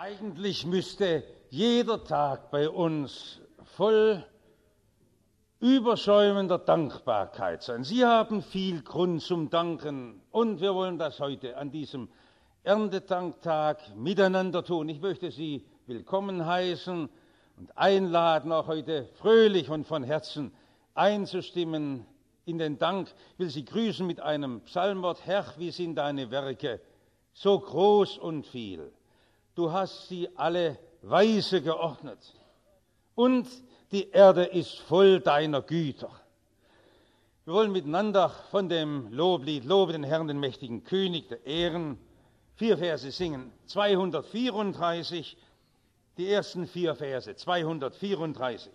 Eigentlich müsste jeder Tag bei uns voll überschäumender Dankbarkeit sein. Sie haben viel Grund zum Danken und wir wollen das heute an diesem Erntedanktag miteinander tun. Ich möchte Sie willkommen heißen und einladen, auch heute fröhlich und von Herzen einzustimmen in den Dank. Ich will Sie grüßen mit einem Psalmwort: Herr, wie sind deine Werke, so groß und viel. Du hast sie alle weise geordnet und die Erde ist voll deiner Güter. Wir wollen miteinander von dem Loblied Lobe den Herrn, den mächtigen König der Ehren 4 Verse singen. 234, die ersten 4 Verse, 234.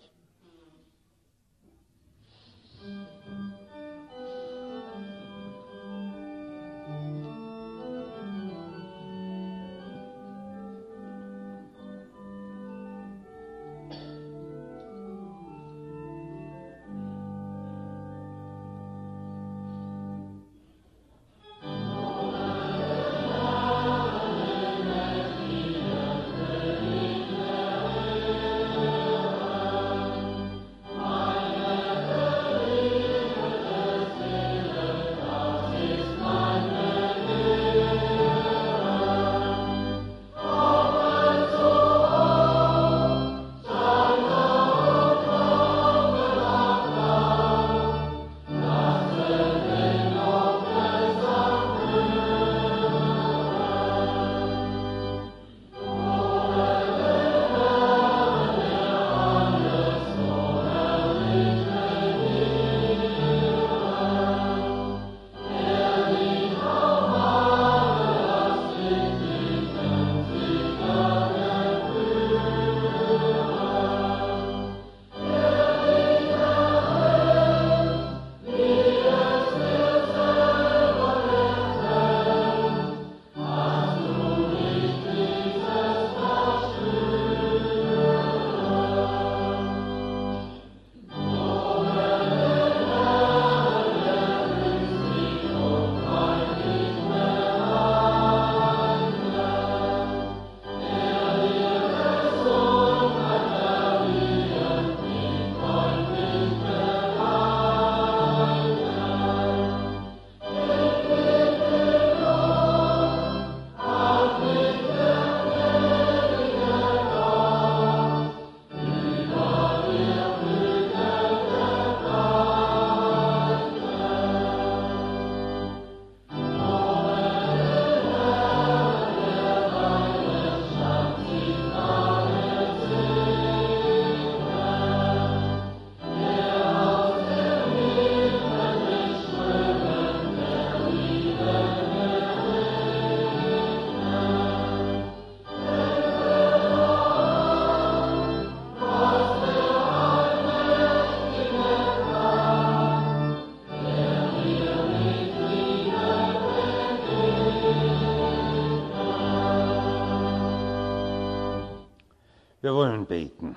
Wir wollen beten.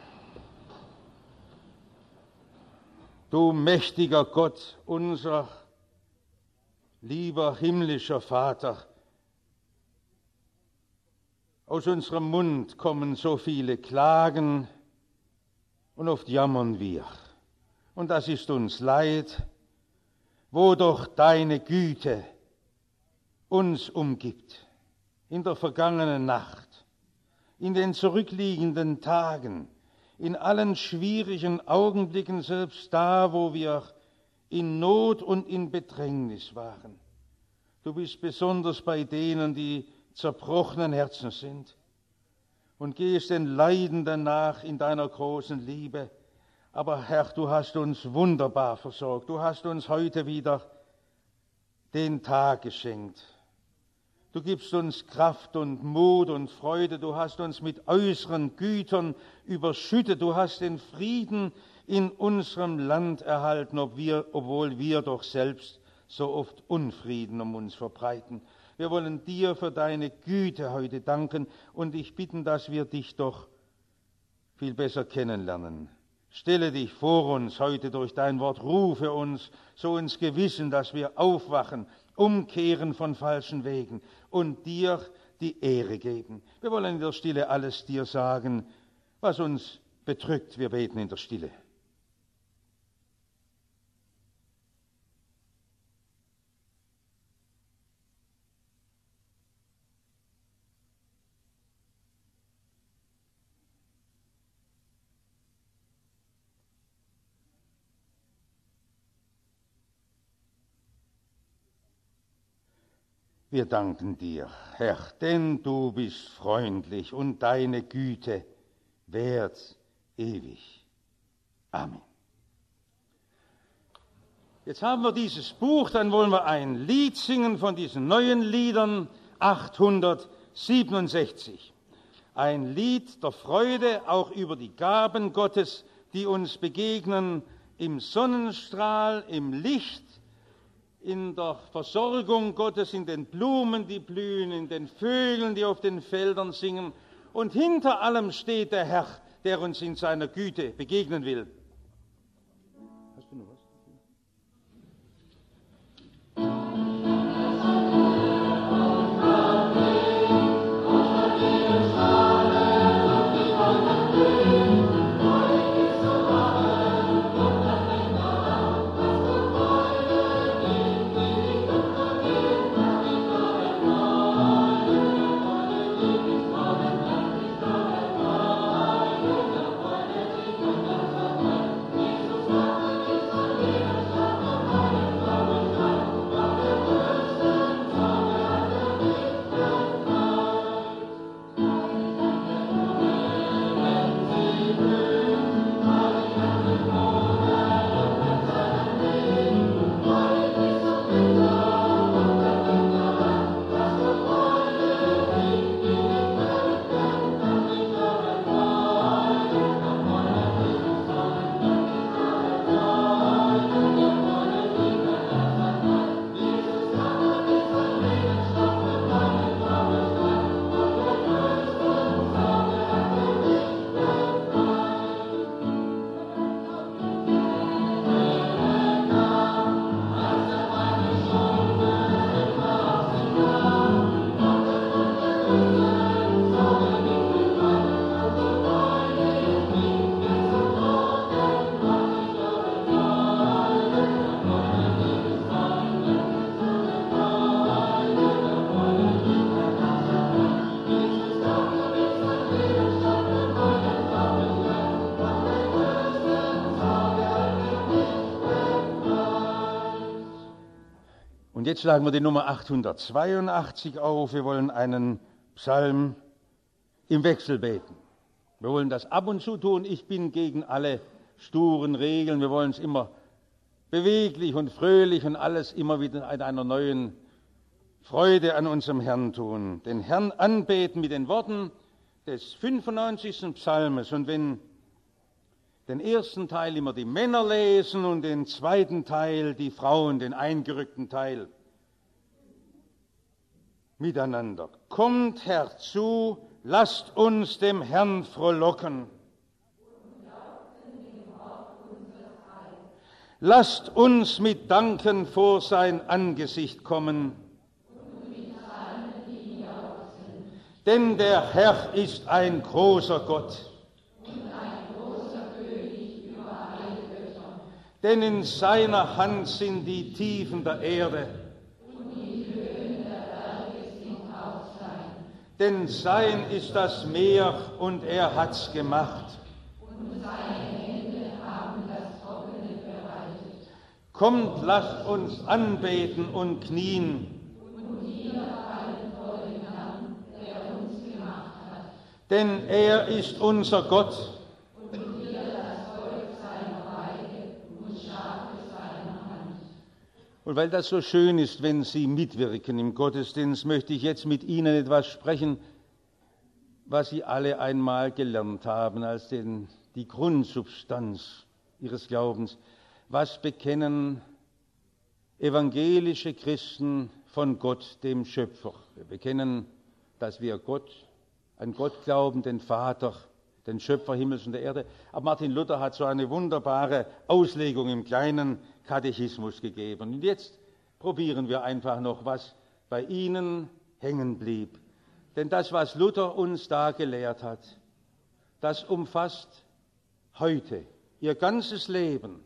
Du mächtiger Gott, unser lieber himmlischer Vater, aus unserem Mund kommen so viele Klagen und oft jammern wir. Und das ist uns leid, wo doch deine Güte uns umgibt. In der vergangenen Nacht, in den zurückliegenden Tagen, in allen schwierigen Augenblicken, selbst da, wo wir in Not und in Bedrängnis waren. Du bist besonders bei denen, die zerbrochenen Herzen sind, und gehst den Leidenden nach in deiner großen Liebe. Aber Herr, du hast uns wunderbar versorgt. Du hast uns heute wieder den Tag geschenkt. Du gibst uns Kraft und Mut und Freude. Du hast uns mit äußeren Gütern überschüttet. Du hast den Frieden in unserem Land erhalten, obwohl wir doch selbst so oft Unfrieden um uns verbreiten. Wir wollen dir für deine Güte heute danken und dich bitten, dass wir dich doch viel besser kennenlernen. Stelle dich vor uns heute durch dein Wort, rufe uns so ins Gewissen, dass wir aufwachen, umkehren von falschen Wegen und dir die Ehre geben. Wir wollen in der Stille alles dir sagen, was uns bedrückt. Wir beten in der Stille. Wir danken dir, Herr, denn du bist freundlich und deine Güte währt ewig. Amen. Jetzt haben wir dieses Buch, dann wollen wir ein Lied singen von diesen neuen Liedern, 867. Ein Lied der Freude, auch über die Gaben Gottes, die uns begegnen im Sonnenstrahl, im Licht, in der Versorgung Gottes, in den Blumen, die blühen, in den Vögeln, die auf den Feldern singen. Und hinter allem steht der Herr, der uns in seiner Güte begegnen will. Hast du noch was? Und jetzt schlagen wir die Nummer 882 auf. Wir wollen einen Psalm im Wechsel beten. Wir wollen das ab und zu tun. Ich bin gegen alle sturen Regeln. Wir wollen es immer beweglich und fröhlich und alles immer wieder in einer neuen Freude an unserem Herrn tun. Den Herrn anbeten mit den Worten des 95. Psalmes. Und wenn den ersten Teil immer die Männer lesen und den zweiten Teil die Frauen, den eingerückten Teil miteinander. Kommt herzu, lasst uns dem Herrn frohlocken. Lasst uns mit Danken vor sein Angesicht kommen. Denn der Herr ist ein großer Gott. Denn in seiner Hand sind die Tiefen der Erde. Und die Höhen der Berge sind auch sein. Denn sein ist das Meer und er hat's gemacht. Und seine Hände haben das Trockene bereitet. Kommt, lasst uns anbeten und knien. Und niederfallen vor dem Herrn, der uns gemacht hat. Denn er ist unser Gott. Und weil das so schön ist, wenn Sie mitwirken im Gottesdienst, möchte ich jetzt mit Ihnen etwas sprechen, was Sie alle einmal gelernt haben als die Grundsubstanz Ihres Glaubens. Was bekennen evangelische Christen von Gott, dem Schöpfer? Wir bekennen, dass wir an Gott glauben, den Vater, den Schöpfer Himmels und der Erde. Aber Martin Luther hat so eine wunderbare Auslegung im kleinen Katechismus gegeben. Und jetzt probieren wir einfach noch, was bei Ihnen hängen blieb. Denn das, was Luther uns da gelehrt hat, das umfasst heute ihr ganzes Leben.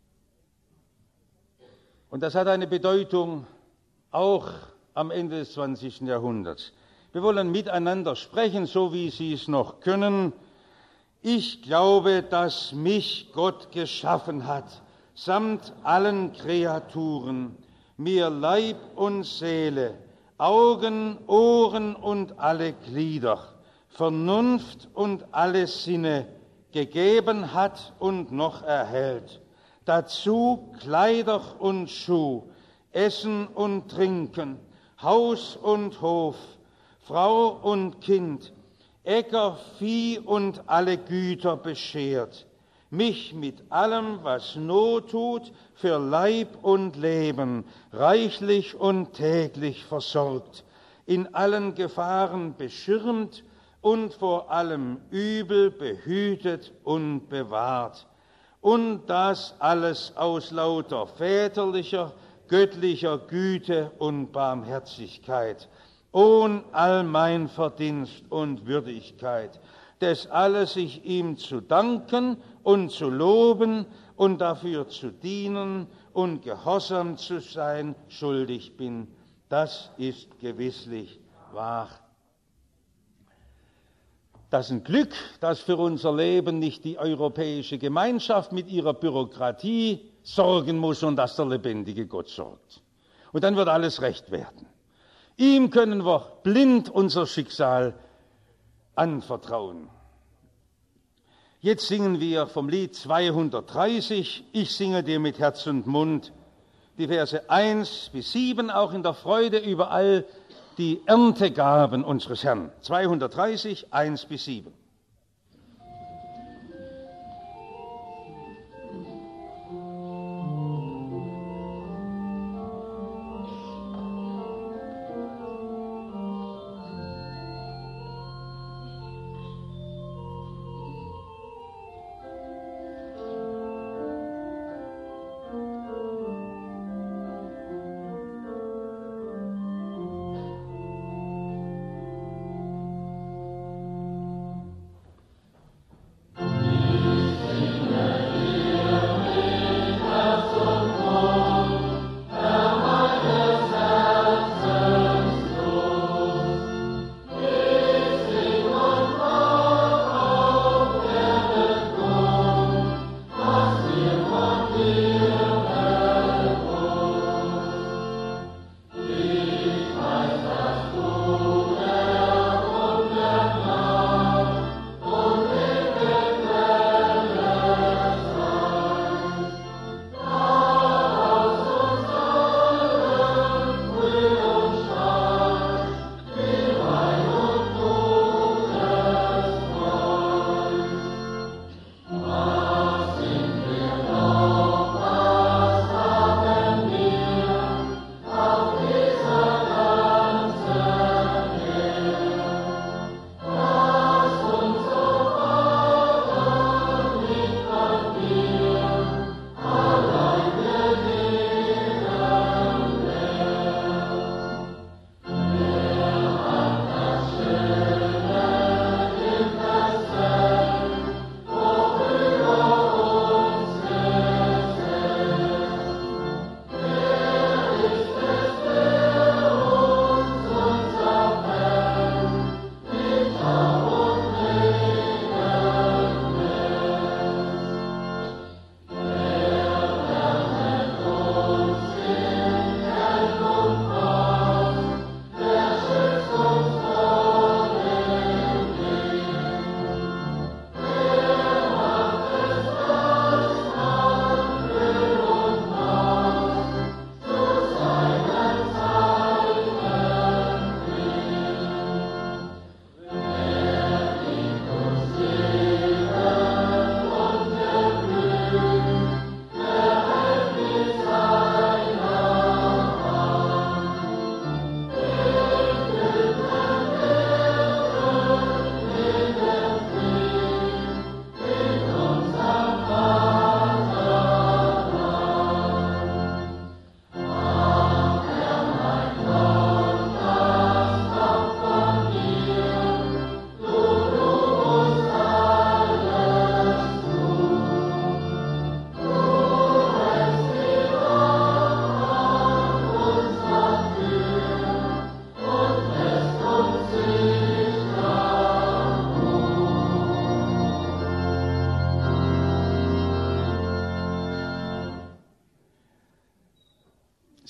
Und das hat eine Bedeutung auch am Ende des 20. Jahrhunderts. Wir wollen miteinander sprechen, so wie Sie es noch können. Ich glaube, dass mich Gott geschaffen hat, samt allen Kreaturen, mir Leib und Seele, Augen, Ohren und alle Glieder, Vernunft und alle Sinne gegeben hat und noch erhält. Dazu Kleider und Schuh, Essen und Trinken, Haus und Hof, Frau und Kind, Äcker, Vieh und alle Güter beschert, mich mit allem, was Not tut, für Leib und Leben, reichlich und täglich versorgt, in allen Gefahren beschirmt und vor allem Übel behütet und bewahrt. Und das alles aus lauter väterlicher, göttlicher Güte und Barmherzigkeit, ohn all mein Verdienst und Würdigkeit, des alles ich ihm zu danken und zu loben und dafür zu dienen und gehorsam zu sein schuldig bin. Das ist gewisslich wahr. Das ist ein Glück, dass für unser Leben nicht die Europäische Gemeinschaft mit ihrer Bürokratie sorgen muss und dass der lebendige Gott sorgt. Und dann wird alles recht werden. Ihm können wir blind unser Schicksal anvertrauen. Jetzt singen wir vom Lied 230, ich singe dir mit Herz und Mund, die Verse 1 bis 7, auch in der Freude über all die Erntegaben unseres Herrn. 230, 1 bis 7.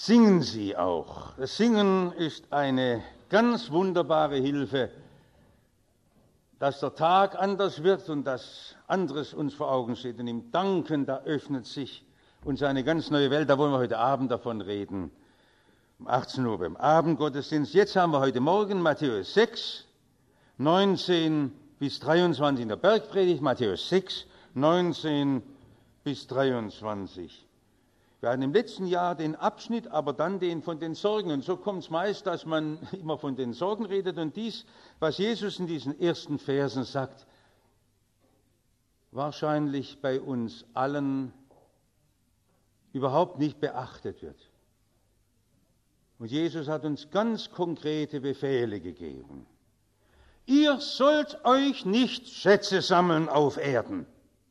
singen sie auch. Das Singen ist eine ganz wunderbare Hilfe, dass der Tag anders wird und dass anderes uns vor Augen steht. Und im Danken, da öffnet sich uns eine ganz neue Welt. Da wollen wir heute Abend davon reden. Um 18 Uhr beim Abendgottesdienst. Jetzt haben wir heute Morgen Matthäus 6, 19 bis 23 in der Bergpredigt. Matthäus 6, 19 bis 23. Wir hatten im letzten Jahr den Abschnitt, aber dann den von den Sorgen. Und so kommt es meist, dass man immer von den Sorgen redet. Und dies, was Jesus in diesen ersten Versen sagt, wahrscheinlich bei uns allen überhaupt nicht beachtet wird. Und Jesus hat uns ganz konkrete Befehle gegeben. Ihr sollt euch nicht Schätze sammeln auf Erden.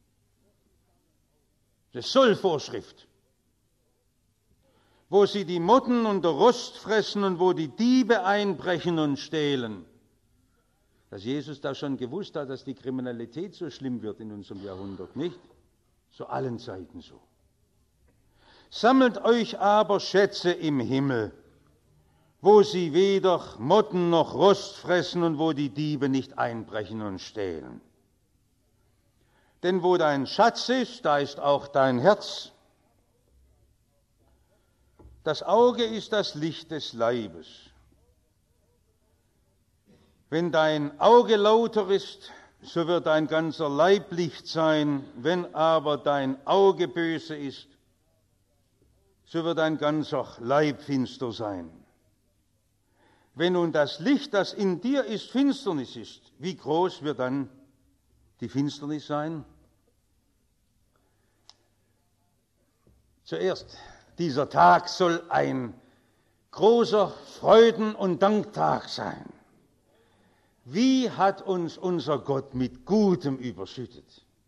Das ist Sollvorschrift. Wo sie die Motten und der Rost fressen und wo die Diebe einbrechen und stehlen. Dass Jesus da schon gewusst hat, dass die Kriminalität so schlimm wird in unserem Jahrhundert, nicht? Zu allen Zeiten so. Sammelt euch aber Schätze im Himmel, wo sie weder Motten noch Rost fressen und wo die Diebe nicht einbrechen und stehlen. Denn wo dein Schatz ist, da ist auch dein Herz. Das Auge ist das Licht des Leibes. Wenn dein Auge lauter ist, so wird dein ganzer Leib Licht sein. Wenn aber dein Auge böse ist, so wird dein ganzer Leib finster sein. Wenn nun das Licht, das in dir ist, Finsternis ist, wie groß wird dann die Finsternis sein? Zuerst, dieser Tag soll ein großer Freuden- und Danktag sein. Wie hat uns unser Gott mit Gutem überschüttet?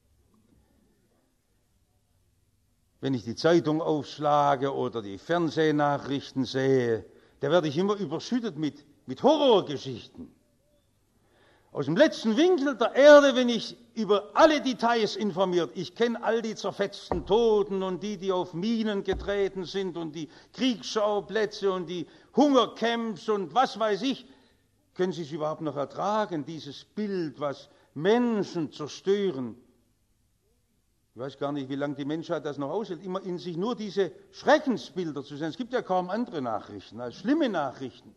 Wenn ich die Zeitung aufschlage oder die Fernsehnachrichten sehe, da werde ich immer überschüttet mit Horrorgeschichten. Aus dem letzten Winkel der Erde bin ich über alle Details informiert. Ich kenne all die zerfetzten Toten und die auf Minen getreten sind und die Kriegsschauplätze und die Hungercamps und was weiß ich. Können Sie es überhaupt noch ertragen, dieses Bild, was Menschen zerstören? Ich weiß gar nicht, wie lange die Menschheit das noch aushält, immer in sich nur diese Schreckensbilder zu sehen. Es gibt ja kaum andere Nachrichten als schlimme Nachrichten.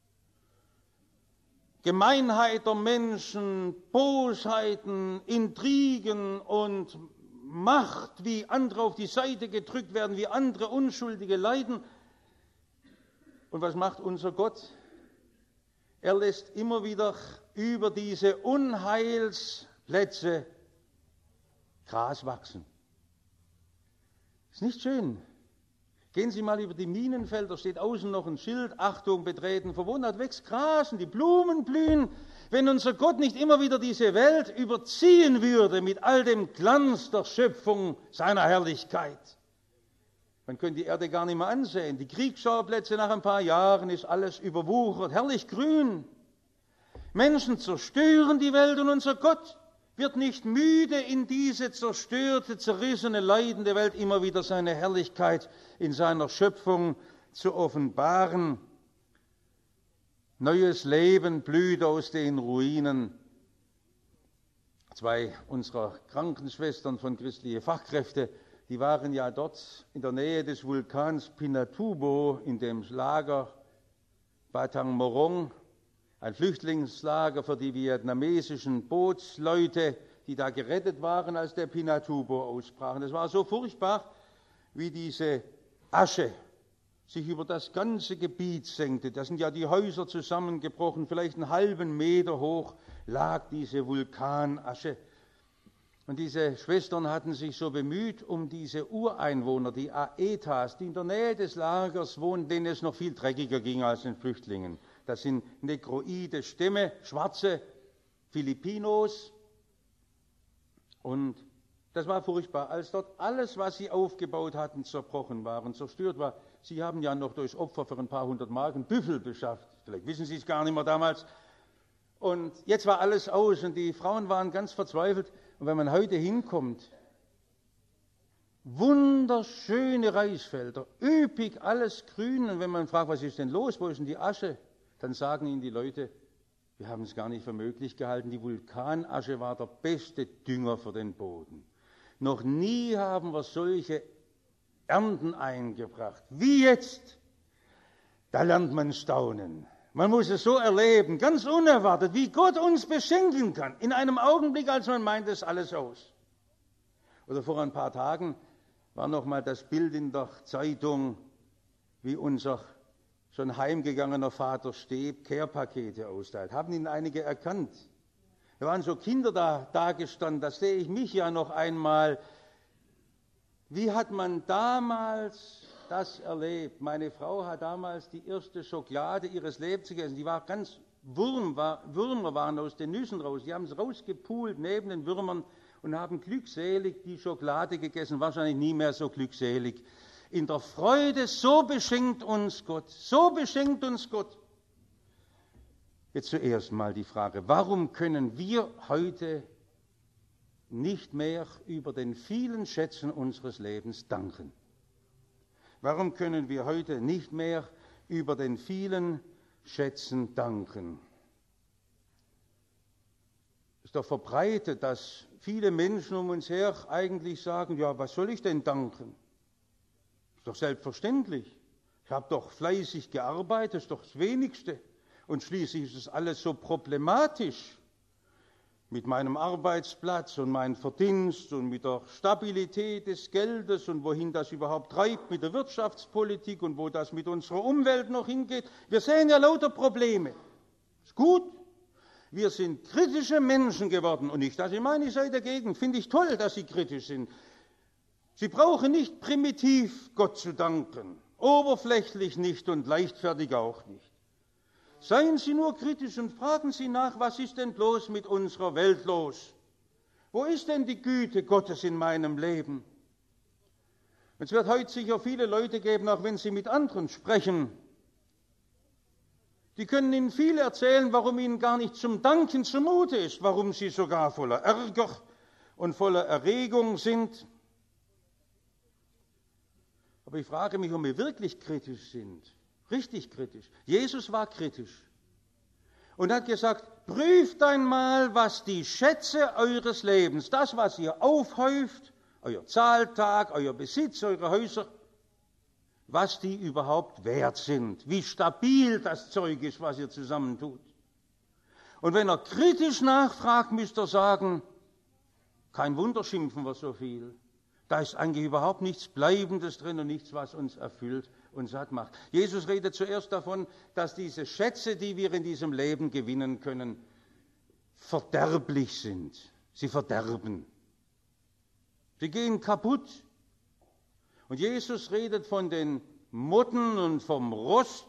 Gemeinheit der Menschen, Bosheiten, Intrigen und Macht, wie andere auf die Seite gedrückt werden, wie andere Unschuldige leiden. Und was macht unser Gott? Er lässt immer wieder über diese Unheilsplätze Gras wachsen. Ist nicht schön. Gehen Sie mal über die Minenfelder, steht außen noch ein Schild, Achtung, betreten, verboten, da wächst Gras und die Blumen blühen. Wenn unser Gott nicht immer wieder diese Welt überziehen würde mit all dem Glanz der Schöpfung seiner Herrlichkeit, man könnte die Erde gar nicht mehr ansehen. Die Kriegsschauplätze nach ein paar Jahren ist alles überwuchert, herrlich grün. Menschen zerstören die Welt und unser Gott wird nicht müde, in diese zerstörte, zerrissene, leidende Welt immer wieder seine Herrlichkeit in seiner Schöpfung zu offenbaren. Neues Leben blüht aus den Ruinen. 2 unserer Krankenschwestern von Christliche Fachkräfte, die waren ja dort in der Nähe des Vulkans Pinatubo in dem Lager Batang Morong, ein Flüchtlingslager für die vietnamesischen Bootsleute, die da gerettet waren, als der Pinatubo ausbrach. Und es war so furchtbar, wie diese Asche sich über das ganze Gebiet senkte. Da sind ja die Häuser zusammengebrochen, vielleicht einen halben Meter hoch lag diese Vulkanasche. Und diese Schwestern hatten sich so bemüht um diese Ureinwohner, die Aetas, die in der Nähe des Lagers wohnen, denen es noch viel dreckiger ging als den Flüchtlingen. Das sind negroide Stämme, schwarze Filipinos. Und das war furchtbar, als dort alles, was sie aufgebaut hatten, zerbrochen war und zerstört war. Sie haben ja noch durch Opfer für ein paar hundert Marken Büffel beschafft. Vielleicht wissen Sie es gar nicht mehr damals. Und jetzt war alles aus und die Frauen waren ganz verzweifelt. Und wenn man heute hinkommt wunderschöne Reisfelder, üppig, alles grün. Und wenn man fragt, was ist denn los, wo ist denn die Asche, dann sagen ihnen die Leute, wir haben es gar nicht für möglich gehalten, die Vulkanasche war der beste Dünger für den Boden. Noch nie haben wir solche Ernten eingebracht wie jetzt. Da lernt man staunen. Man muss es so erleben, ganz unerwartet, wie Gott uns beschenken kann. In einem Augenblick, als man meint, es alles aus. Oder vor ein paar Tagen war noch mal das Bild in der Zeitung, wie unser schon heimgegangener Vater Steb Care-Pakete austeilt. Haben ihn einige erkannt? Da waren so Kinder da gestanden, da sehe ich mich ja noch einmal. Wie hat man damals das erlebt? Meine Frau hat damals die erste Schokolade ihres Lebens gegessen. Die war ganz Würmer waren aus den Nüssen raus. Die haben es rausgepult neben den Würmern und haben glückselig die Schokolade gegessen. Wahrscheinlich nie mehr so glückselig. In der Freude, so beschenkt uns Gott. So beschenkt uns Gott. Jetzt zuerst mal die Frage, warum können wir heute nicht mehr über den vielen Schätzen unseres Lebens danken? Warum können wir heute nicht mehr über den vielen Schätzen danken? Es ist doch verbreitet, dass viele Menschen um uns her eigentlich sagen, ja, was soll ich denn danken? Ist doch selbstverständlich. Ich habe doch fleißig gearbeitet, ist doch das Wenigste. Und schließlich ist es alles so problematisch mit meinem Arbeitsplatz und meinem Verdienst und mit der Stabilität des Geldes und wohin das überhaupt treibt mit der Wirtschaftspolitik und wo das mit unserer Umwelt noch hingeht. Wir sehen ja lauter Probleme. Ist gut. Wir sind kritische Menschen geworden und nicht, dass ich meine, ich sei dagegen. Finde ich toll, dass Sie kritisch sind. Sie brauchen nicht primitiv Gott zu danken, oberflächlich nicht und leichtfertig auch nicht. Seien Sie nur kritisch und fragen Sie nach, was ist denn bloß mit unserer Welt los? Wo ist denn die Güte Gottes in meinem Leben? Es wird heute sicher viele Leute geben, auch wenn Sie mit anderen sprechen, die können Ihnen viel erzählen, warum Ihnen gar nicht zum Danken zumute ist, warum Sie sogar voller Ärger und voller Erregung sind. Aber ich frage mich, ob wir wirklich kritisch sind. Richtig kritisch. Jesus war kritisch und hat gesagt, prüft einmal, was die Schätze eures Lebens, das, was ihr aufhäuft, euer Zahltag, euer Besitz, eure Häuser, was die überhaupt wert sind, wie stabil das Zeug ist, was ihr zusammentut. Und wenn er kritisch nachfragt, müsst ihr sagen, kein Wunder schimpfen wir so viel. Da ist eigentlich überhaupt nichts Bleibendes drin und nichts, was uns erfüllt und satt macht. Jesus redet zuerst davon, dass diese Schätze, die wir in diesem Leben gewinnen können, verderblich sind. Sie verderben. Sie gehen kaputt. Und Jesus redet von den Motten und vom Rost.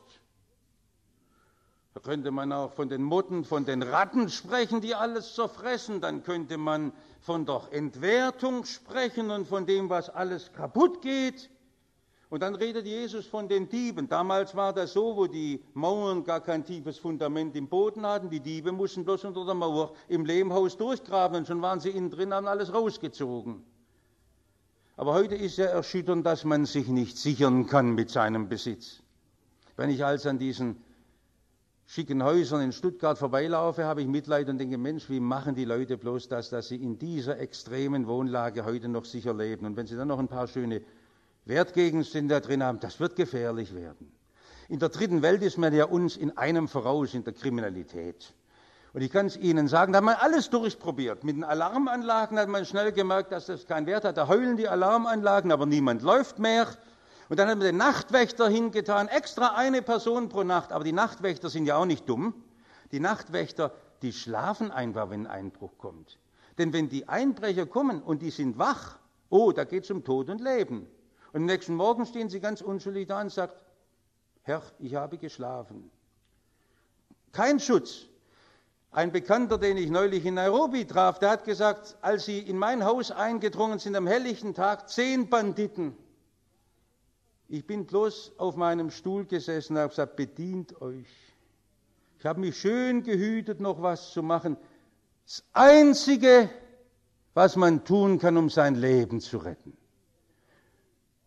Da könnte man auch von den Motten, von den Ratten sprechen, die alles zerfressen. Dann könnte man von der Entwertung sprechen und von dem, was alles kaputt geht. Und dann redet Jesus von den Dieben. Damals war das so, wo die Mauern gar kein tiefes Fundament im Boden hatten. Die Diebe mussten bloß unter der Mauer im Lehmhaus durchgraben und schon waren sie innen drin, haben alles rausgezogen. Aber heute ist ja erschütternd, dass man sich nicht sichern kann mit seinem Besitz. Wenn ich also an diesen schicken Häusern in Stuttgart vorbeilaufe, habe ich Mitleid und denke, Mensch, wie machen die Leute bloß das, dass sie in dieser extremen Wohnlage heute noch sicher leben. Und wenn sie dann noch ein paar schöne Wertgegenstände da drin haben, das wird gefährlich werden. In der dritten Welt ist man ja uns in einem voraus, in der Kriminalität. Und ich kann es Ihnen sagen, da hat man alles durchprobiert. Mit den Alarmanlagen hat man schnell gemerkt, dass das keinen Wert hat. Da heulen die Alarmanlagen, aber niemand läuft mehr. Und dann hat man den Nachtwächter hingetan, extra eine Person pro Nacht. Aber die Nachtwächter sind ja auch nicht dumm. Die Nachtwächter, die schlafen einfach, wenn ein Einbruch kommt. Denn wenn die Einbrecher kommen und die sind wach, oh, da geht es um Tod und Leben. Und am nächsten Morgen stehen sie ganz unschuldig da und sagen, Herr, ich habe geschlafen. Kein Schutz. Ein Bekannter, den ich neulich in Nairobi traf, der hat gesagt, als sie in mein Haus eingedrungen sind am helllichten Tag, 10 Banditen. Ich bin bloß auf meinem Stuhl gesessen und habe gesagt, bedient euch. Ich habe mich schön gehütet, noch was zu machen. Das Einzige, was man tun kann, um sein Leben zu retten.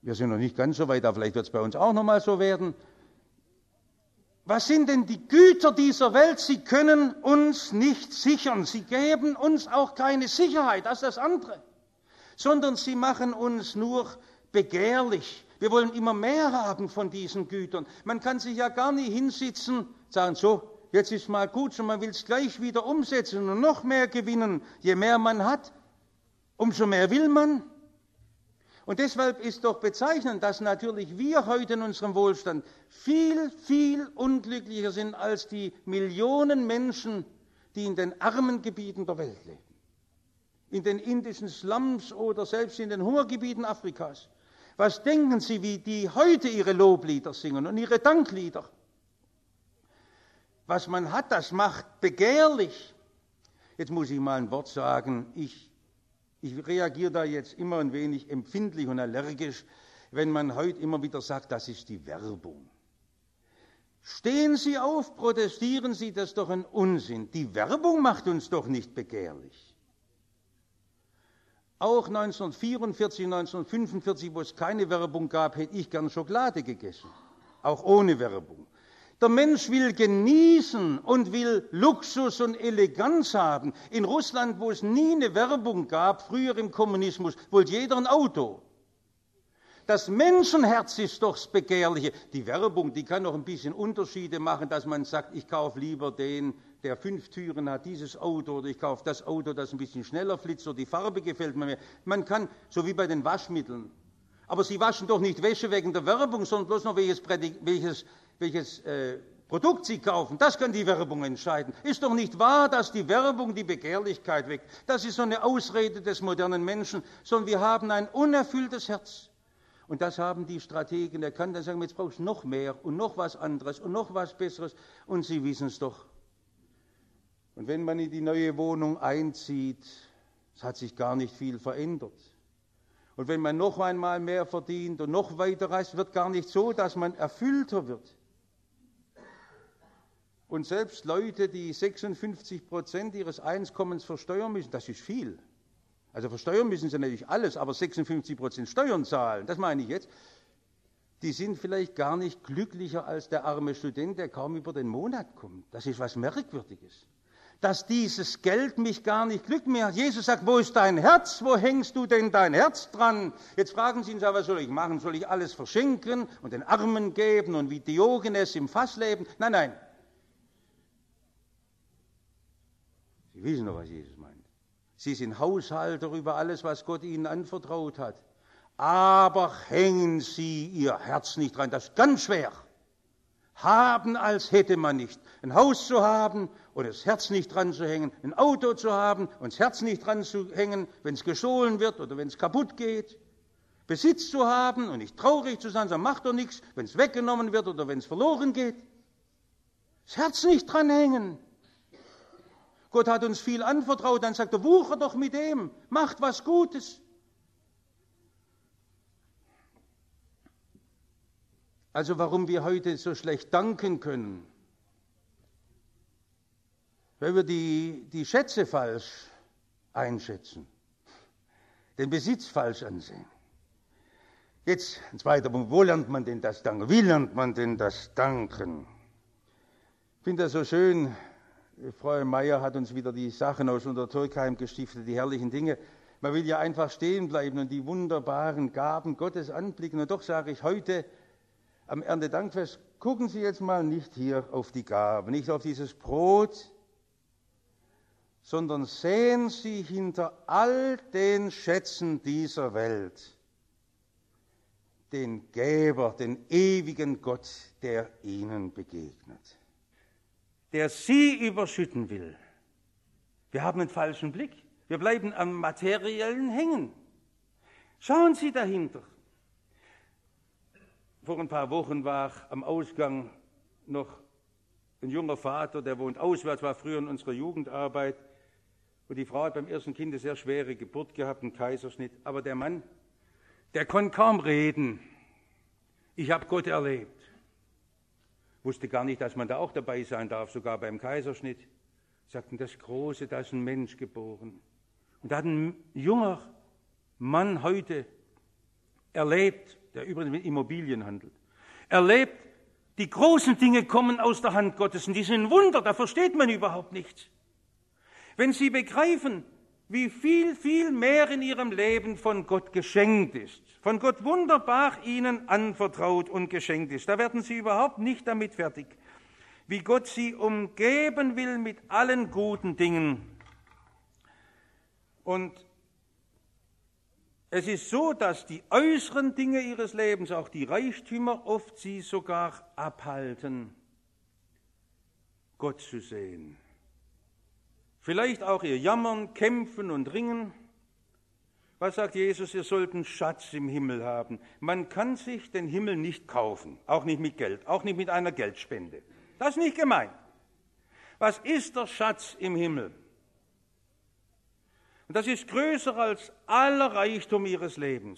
Wir sind noch nicht ganz so weit, aber vielleicht wird es bei uns auch noch mal so werden. Was sind denn die Güter dieser Welt? Sie können uns nicht sichern. Sie geben uns auch keine Sicherheit, das ist das andere. Sondern sie machen uns nur begehrlich. Wir wollen immer mehr haben von diesen Gütern. Man kann sich ja gar nicht hinsitzen, sagen so, jetzt ist mal gut, sondern man will es gleich wieder umsetzen und noch mehr gewinnen. Je mehr man hat, umso mehr will man. Und deshalb ist doch bezeichnend, dass natürlich wir heute in unserem Wohlstand viel, viel unglücklicher sind als die Millionen Menschen, die in den armen Gebieten der Welt leben. In den indischen Slums oder selbst in den Hungergebieten Afrikas. Was denken Sie, wie die heute ihre Loblieder singen und ihre Danklieder? Was man hat, das macht begehrlich. Jetzt muss ich mal ein Wort sagen, ich reagiere da jetzt immer ein wenig empfindlich und allergisch, wenn man heute immer wieder sagt, das ist die Werbung. Stehen Sie auf, protestieren Sie, das ist doch ein Unsinn. Die Werbung macht uns doch nicht begehrlich. Auch 1944, 1945, wo es keine Werbung gab, hätte ich gern Schokolade gegessen. Auch ohne Werbung. Der Mensch will genießen und will Luxus und Eleganz haben. In Russland, wo es nie eine Werbung gab, früher im Kommunismus, wollte jeder ein Auto. Das Menschenherz ist doch das Begehrliche. Die Werbung, die kann noch ein bisschen Unterschiede machen, dass man sagt, ich kaufe lieber den, der 5 Türen hat, dieses Auto, oder ich kaufe das Auto, das ein bisschen schneller flitzt, oder die Farbe gefällt mir mehr. Man kann, so wie bei den Waschmitteln. Aber Sie waschen doch nicht Wäsche wegen der Werbung, sondern bloß noch welches Produkt Sie kaufen, das kann die Werbung entscheiden. Ist doch nicht wahr, dass die Werbung die Begehrlichkeit weckt. Das ist so eine Ausrede des modernen Menschen, sondern wir haben ein unerfülltes Herz. Und das haben die Strategen erkannt. Dann sagen wir, jetzt brauchst du noch mehr und noch was anderes und noch was Besseres. Und sie wissen es doch. Und wenn man in die neue Wohnung einzieht, es hat sich gar nicht viel verändert. Und wenn man noch einmal mehr verdient und noch weiter reist, wird gar nicht so, dass man erfüllter wird. Und selbst Leute, die 56% ihres Einkommens versteuern müssen, das ist viel. Also versteuern müssen sie natürlich alles, aber 56% Steuern zahlen, das meine ich jetzt, die sind vielleicht gar nicht glücklicher als der arme Student, der kaum über den Monat kommt. Das ist was Merkwürdiges. Dass dieses Geld mich gar nicht glücklich macht. Jesus sagt, wo ist dein Herz? Wo hängst du denn dein Herz dran? Jetzt fragen Sie ihn, was soll ich machen? Soll ich alles verschenken und den Armen geben und wie Diogenes im Fass leben? Nein, nein. Sie wissen doch, was Jesus meint. Sie sind Haushalter über alles, was Gott ihnen anvertraut hat. Aber hängen Sie Ihr Herz nicht dran. Das ist ganz schwer. Haben, als hätte man nicht. Ein Haus zu haben und das Herz nicht dran zu hängen, ein Auto zu haben und das Herz nicht dran zu hängen, wenn es gestohlen wird oder wenn es kaputt geht. Besitz zu haben und nicht traurig zu sein, sondern macht doch nichts, wenn es weggenommen wird oder wenn es verloren geht. Das Herz nicht dran hängen. Gott hat uns viel anvertraut, dann sagt er, wucher doch mit dem, macht was Gutes. Also warum wir heute so schlecht danken können? Weil wir die Schätze falsch einschätzen, den Besitz falsch ansehen. Jetzt ein zweiter Punkt, wo lernt man denn das Danken? Wie lernt man denn das Danken? Ich finde das so schön, Frau Meier hat uns wieder die Sachen aus Untertürkheim gestiftet, die herrlichen Dinge. Man will ja einfach stehen bleiben und die wunderbaren Gaben Gottes anblicken. Und doch sage ich heute, am Erntedankfest, gucken Sie jetzt mal nicht hier auf die Gabe, nicht auf dieses Brot, sondern sehen Sie hinter all den Schätzen dieser Welt den Geber, den ewigen Gott, der Ihnen begegnet, der Sie überschütten will. Wir haben einen falschen Blick. Wir bleiben am Materiellen hängen. Schauen Sie dahinter. Vor ein paar Wochen war am Ausgang noch ein junger Vater, der wohnt auswärts, war früher in unserer Jugendarbeit. Und die Frau hat beim ersten Kind eine sehr schwere Geburt gehabt, einen Kaiserschnitt. Aber der Mann, der konnte kaum reden. Ich habe Gott erlebt. Wusste gar nicht, dass man da auch dabei sein darf, sogar beim Kaiserschnitt. Sagten, das Große, da ist ein Mensch geboren. Und da hat ein junger Mann heute erlebt, der übrigens mit Immobilien handelt, erlebt, die großen Dinge kommen aus der Hand Gottes und die sind Wunder, da versteht man überhaupt nichts. Wenn Sie begreifen, wie viel mehr in Ihrem Leben von Gott geschenkt ist, von Gott wunderbar Ihnen anvertraut und geschenkt ist, da werden Sie überhaupt nicht damit fertig, wie Gott Sie umgeben will mit allen guten Dingen. Und es ist so, dass die äußeren Dinge Ihres Lebens, auch die Reichtümer, oft Sie sogar abhalten, Gott zu sehen. Vielleicht auch Ihr Jammern, Kämpfen und Ringen. Was sagt Jesus? Ihr sollt einen Schatz im Himmel haben. Man kann sich den Himmel nicht kaufen, auch nicht mit Geld, auch nicht mit einer Geldspende. Das ist nicht gemeint. Was ist der Schatz im Himmel? Und das ist größer als aller Reichtum Ihres Lebens.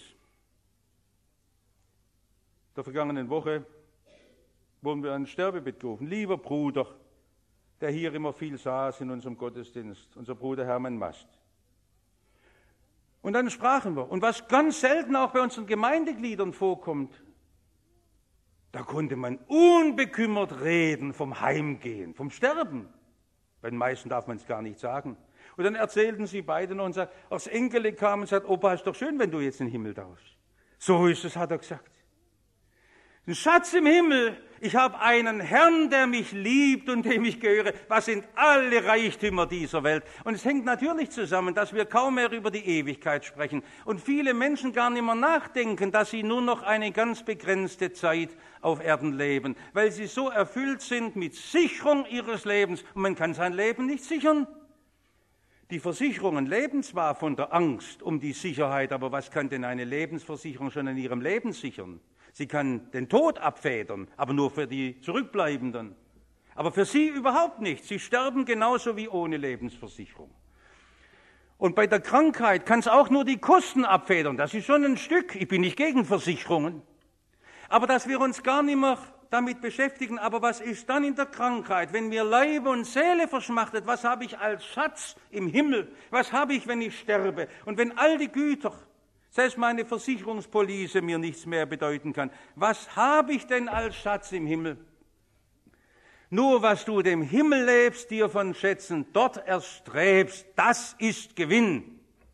Der vergangenen Woche wurden wir an ein Sterbebett gerufen. Lieber Bruder, der hier immer viel saß in unserem Gottesdienst, unser Bruder Hermann Mast. Und dann sprachen wir. Und was ganz selten auch bei unseren Gemeindegliedern vorkommt, da konnte man unbekümmert reden vom Heimgehen, vom Sterben. Bei den meisten darf man es gar nicht sagen. Und dann erzählten sie beide noch und sagten, das Enkel kam und sagte, Opa, ist doch schön, wenn du jetzt in den Himmel darfst. So ist es, hat er gesagt. Ein Schatz im Himmel, ich habe einen Herrn, der mich liebt und dem ich gehöre. Was sind alle Reichtümer dieser Welt? Und es hängt natürlich zusammen, dass wir kaum mehr über die Ewigkeit sprechen und viele Menschen gar nicht mehr nachdenken, dass sie nur noch eine ganz begrenzte Zeit auf Erden leben, weil sie so erfüllt sind mit Sicherung ihres Lebens. Und man kann sein Leben nicht sichern. Die Versicherungen leben zwar von der Angst um die Sicherheit, aber was kann denn eine Lebensversicherung schon in ihrem Leben sichern? Sie kann den Tod abfedern, aber nur für die Zurückbleibenden. Aber für sie überhaupt nicht. Sie sterben genauso wie ohne Lebensversicherung. Und bei der Krankheit kann es auch nur die Kosten abfedern. Das ist schon ein Stück. Ich bin nicht gegen Versicherungen. Aber dass wir uns gar nicht mehr damit beschäftigen, aber was ist dann in der Krankheit, wenn mir Leib und Seele verschmachtet, was habe ich als Schatz im Himmel? Was habe ich, wenn ich sterbe? Und wenn all die Güter, selbst meine Versicherungspolice mir nichts mehr bedeuten kann, was habe ich denn als Schatz im Himmel? Nur was du dem Himmel lebst, dir von Schätzen dort erstrebst, das ist Gewinn.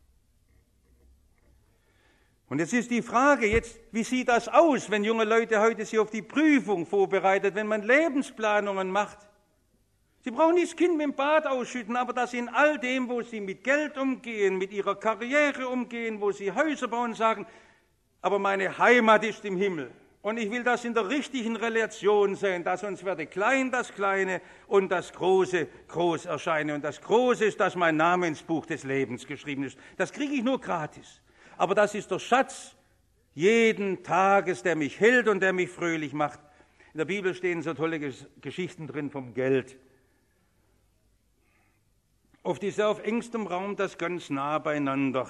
Und jetzt ist die Frage, wie sieht das aus, wenn junge Leute heute sich auf die Prüfung vorbereitet, wenn man Lebensplanungen macht? Sie brauchen nicht das Kind mit dem Bad ausschütten, aber dass sie in all dem, wo sie mit Geld umgehen, mit ihrer Karriere umgehen, wo sie Häuser bauen, sagen, aber meine Heimat ist im Himmel. Und ich will das in der richtigen Relation sehen, dass uns werde klein das Kleine und das Große groß erscheine. Und das Große ist, dass mein Name ins Buch des Lebens geschrieben ist. Das kriege ich nur gratis. Aber das ist der Schatz jeden Tages, der mich hält und der mich fröhlich macht. In der Bibel stehen so tolle Geschichten drin vom Geld. Oft ist auf engstem Raum das ganz nah beieinander.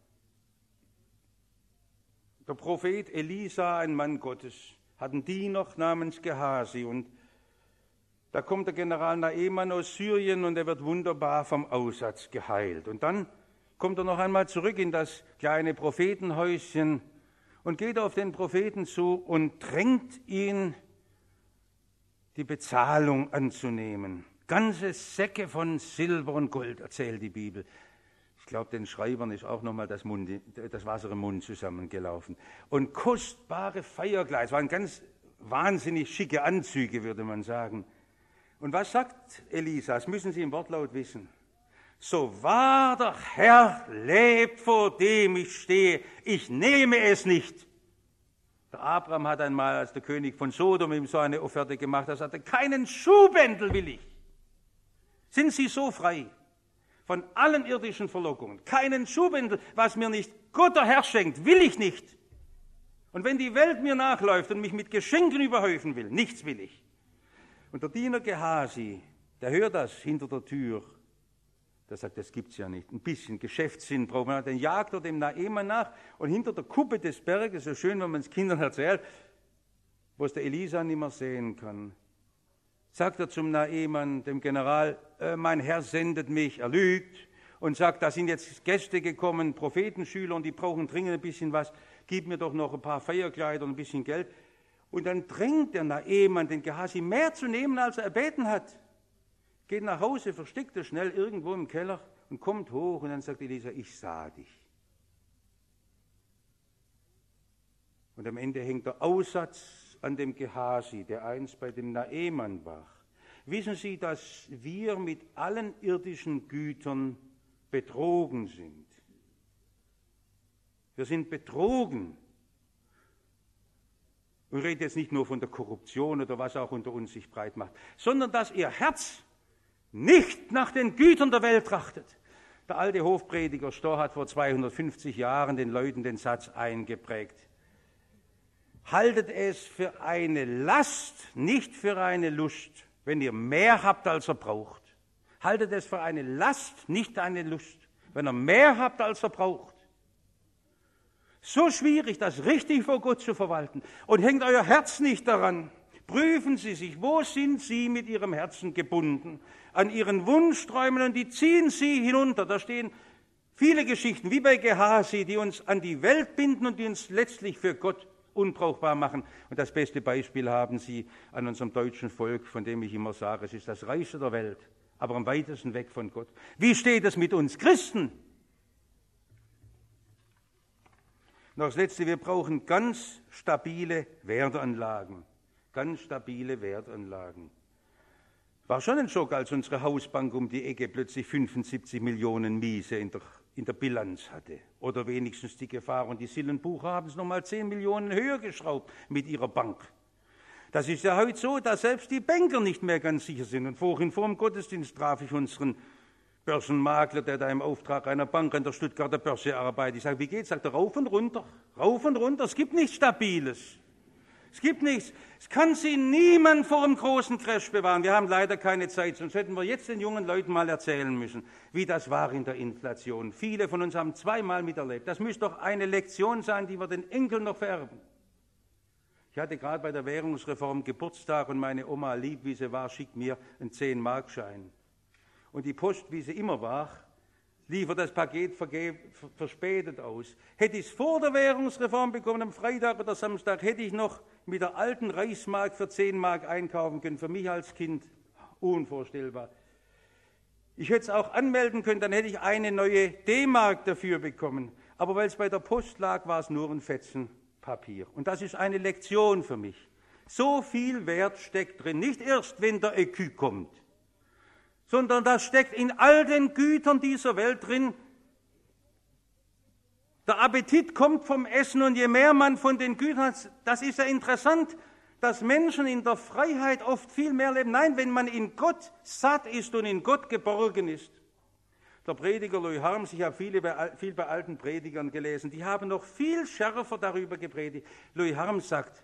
Der Prophet Elisa, ein Mann Gottes, hat einen Diener namens Gehasi. Und da kommt der General Naaman aus Syrien und er wird wunderbar vom Aussatz geheilt. Und dann kommt er noch einmal zurück in das kleine Prophetenhäuschen und geht auf den Propheten zu und drängt ihn, die Bezahlung anzunehmen. Ganze Säcke von Silber und Gold, erzählt die Bibel. Ich glaube, den Schreibern ist auch nochmal das Wasser im Mund zusammengelaufen. Und kostbare Feierkleider, es waren ganz wahnsinnig schicke Anzüge, würde man sagen. Und was sagt Elisa? Das müssen Sie im Wortlaut wissen. So wahr der Herr lebt, vor dem ich stehe, ich nehme es nicht. Der Abraham hat einmal, als der König von Sodom ihm so eine Offerte gemacht, er sagte, keinen Schuhbändel will ich. Sind Sie so frei von allen irdischen Verlockungen? Keinen Schuhbändel, was mir nicht Gott der Herr schenkt, will ich nicht. Und wenn die Welt mir nachläuft und mich mit Geschenken überhäufen will, nichts will ich. Und der Diener Gehasi, der hört das hinter der Tür. Der sagt, das gibt's ja nicht. Ein bisschen Geschäftssinn braucht man. Dann jagt er dem Naaman nach und hinter der Kuppe des Berges, so schön, wenn man es Kindern erzählt, wo es der Elisa nicht mehr sehen kann, sagt er zum Naaman, dem General, mein Herr sendet mich, er lügt, und sagt, da sind jetzt Gäste gekommen, Prophetenschüler, und die brauchen dringend ein bisschen was, gib mir doch noch ein paar Feierkleider und ein bisschen Geld. Und dann drängt der Naaman den Gehasi mehr zu nehmen, als er erbeten hat. Geht nach Hause, versteckt er schnell irgendwo im Keller und kommt hoch, und dann sagt Elisa, ich sah dich. Und am Ende hängt der Aussatz an dem Gehasi, der einst bei dem Naaman war. Wissen Sie, dass wir mit allen irdischen Gütern betrogen sind? Wir sind betrogen. Ich rede jetzt nicht nur von der Korruption oder was auch unter uns sich breit macht, sondern dass ihr Herz nicht nach den Gütern der Welt trachtet. Der alte Hofprediger Stohr hat vor 250 Jahren den Leuten den Satz eingeprägt: Haltet es für eine Last, nicht für eine Lust, wenn ihr mehr habt, als ihr braucht. Haltet es für eine Last, nicht eine Lust, wenn ihr mehr habt, als ihr braucht. So schwierig, das richtig vor Gott zu verwalten. Und hängt euer Herz nicht daran. Prüfen Sie sich, wo sind Sie mit Ihrem Herzen gebunden? An Ihren Wunschträumen, und die ziehen Sie hinunter. Da stehen viele Geschichten, wie bei Gehasi, die uns an die Welt binden und die uns letztlich für Gott unbrauchbar machen. Und das beste Beispiel haben Sie an unserem deutschen Volk, von dem ich immer sage, es ist das Reichste der Welt, aber am weitesten weg von Gott. Wie steht es mit uns Christen? Noch das Letzte, wir brauchen ganz stabile Wertanlagen. Ganz stabile Wertanlagen. War schon ein Schock, als unsere Hausbank um die Ecke plötzlich 75 Millionen Miese in der Bilanz hatte. Oder wenigstens die Gefahr. Und die Sillenbucher haben es nochmal 10 Millionen höher geschraubt mit ihrer Bank. Das ist ja heute so, dass selbst die Banker nicht mehr ganz sicher sind. Und vorhin vor dem Gottesdienst traf ich unseren Börsenmakler, der da im Auftrag einer Bank an der Stuttgarter Börse arbeitet. Ich sage, wie geht's? Sagt er, rauf und runter, es gibt nichts Stabiles. Es gibt nichts. Es kann Sie niemand vor einem großen Crash bewahren. Wir haben leider keine Zeit, sonst hätten wir jetzt den jungen Leuten mal erzählen müssen, wie das war in der Inflation. Viele von uns haben zweimal miterlebt. Das müsste doch eine Lektion sein, die wir den Enkeln noch vererben. Ich hatte gerade bei der Währungsreform Geburtstag, und meine Oma, lieb wie sie war, schickt mir einen 10-Mark-Schein. Und die Post, wie sie immer war, liefert das Paket verspätet aus. Hätte ich es vor der Währungsreform bekommen, am Freitag oder Samstag, hätte ich noch mit der alten Reichsmark für 10 Mark einkaufen können. Für mich als Kind unvorstellbar. Ich hätte es auch anmelden können, dann hätte ich eine neue D-Mark dafür bekommen. Aber weil es bei der Post lag, war es nur ein Fetzen Papier. Und das ist eine Lektion für mich. So viel Wert steckt drin, nicht erst, wenn der Écu kommt, sondern das steckt in all den Gütern dieser Welt drin. Der Appetit kommt vom Essen, und je mehr man von den Gütern hat, das ist ja interessant, dass Menschen in der Freiheit oft viel mehr leben. Nein, wenn man in Gott satt ist und in Gott geborgen ist. Der Prediger Louis Harms, ich habe viel bei alten Predigern gelesen, die haben noch viel schärfer darüber gepredigt. Louis Harms sagt,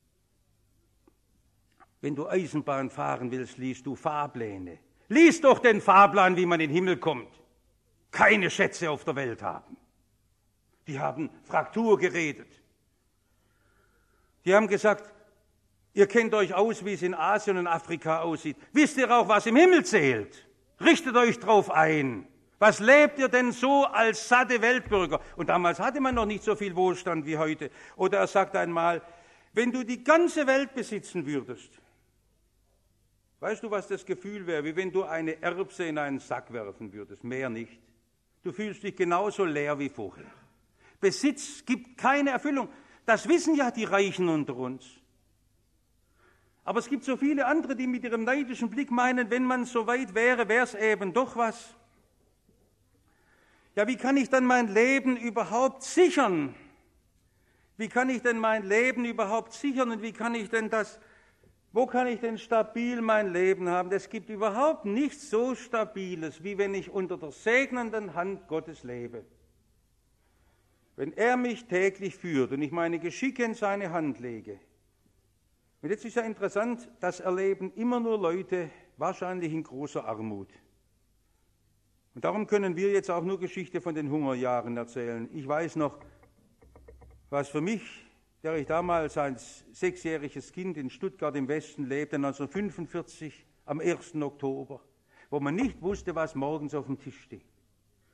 wenn du Eisenbahn fahren willst, liest du Fahrpläne. Lies doch den Fahrplan, wie man in den Himmel kommt. Keine Schätze auf der Welt haben. Die haben Fraktur geredet. Die haben gesagt, ihr kennt euch aus, wie es in Asien und Afrika aussieht. Wisst ihr auch, was im Himmel zählt? Richtet euch drauf ein. Was lebt ihr denn so als satte Weltbürger? Und damals hatte man noch nicht so viel Wohlstand wie heute. Oder er sagt einmal, wenn du die ganze Welt besitzen würdest, weißt du, was das Gefühl wäre, wie wenn du eine Erbse in einen Sack werfen würdest, mehr nicht. Du fühlst dich genauso leer wie vorher. Besitz gibt keine Erfüllung. Das wissen ja die Reichen unter uns. Aber es gibt so viele andere, die mit ihrem neidischen Blick meinen, wenn man so weit wäre, wäre es eben doch was. Ja, wie kann ich dann mein Leben überhaupt sichern? Wie kann ich denn mein Leben überhaupt sichern und wie kann ich denn wo kann ich denn stabil mein Leben haben? Es gibt überhaupt nichts so Stabiles, wie wenn ich unter der segnenden Hand Gottes lebe. Wenn er mich täglich führt und ich meine Geschicke in seine Hand lege. Und jetzt ist ja interessant, das erleben immer nur Leute, wahrscheinlich in großer Armut. Und darum können wir jetzt auch nur Geschichte von den Hungerjahren erzählen. Ich weiß noch, was für mich, der ich damals als 6-jähriges Kind in Stuttgart im Westen lebte, 1945 am 1. Oktober, wo man nicht wusste, was morgens auf dem Tisch steht.